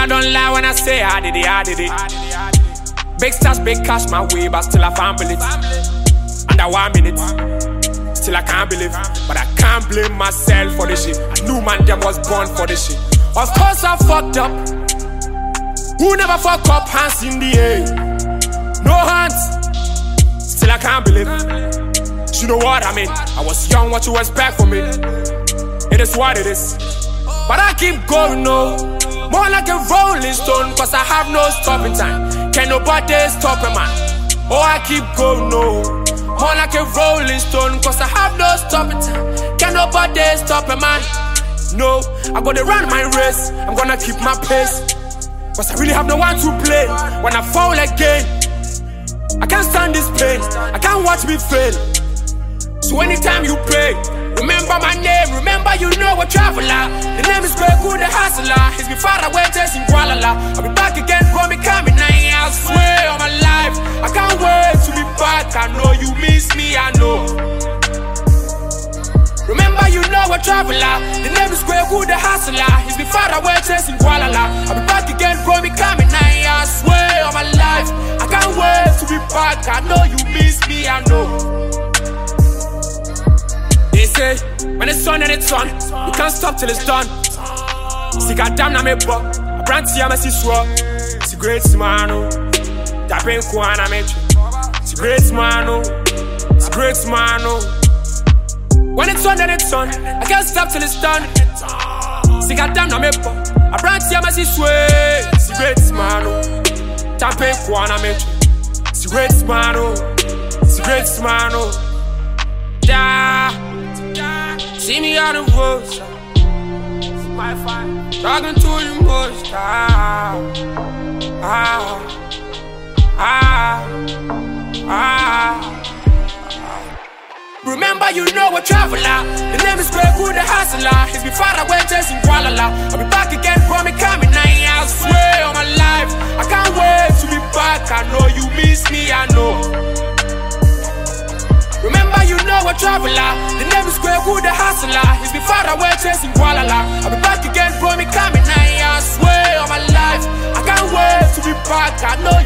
don't lie when I say I did it. Big stars, big cash my way, but still I can't believe. Under 1 minute, still I can't believe. But I can't blame myself for this shit. I knew man them was born for this shit. Of course I fucked up. Who never fuck up? Hands in the air. No hands. Still I can't believe. You know what I mean? I was young, what you expect from me? It is what it is. But I keep going, no. More like a rolling stone, cause I have no stopping time. Can't nobody stop a man. Oh, I keep going, no. More like a rolling stone, cause I have no stopping time. Can't nobody stop a man. No, I'm gonna run my race. I'm gonna keep my pace. Cause I really have no one to play. When I fall again, I can't stand this pain. I can't watch me fail. So anytime you pray, remember my name, remember you know a traveler. The name is Kweku the hustler. He's been far away chasing Kuala. I'll be back again, bro, me coming now. I swear on my life, I can't wait to be back. I know you miss me, I know. Remember you know a traveler. The name is Kweku the hustler. He's been far away chasing Kuala. I'll be back again, bro, me coming now. I swear on my life, I can't wait to be back. I know you miss me, I know. They say, when it's on and it's on, you can't stop till it's done. See, goddamn, na me bo. I brand see, I'm a siswa. It's a great man, oh. Tapping Kuana, me. It's a great man, oh. It's a great man, oh. When it's on and it's on, I can't stop till it's done. See, goddamn, na me bo. I brand see, I'm a siswa. It's a great man, oh. Tapping Kuana, me. It's a great man, oh. It's a great man, oh. Yeah. See me on the road, talking to the most. Remember you know a traveler. The name is Kweku the hustler. He's been far away chasing Kuala. I'll be back again, bro, me coming now. I swear on my life, I can't wait to be back. I know you miss me, I know. Remember you know a traveler. The name is Kweku the hustler. He's been far away chasing Kuala. I'll be back again, bro, me coming now. I swear on my life, I can't wait to be back. I know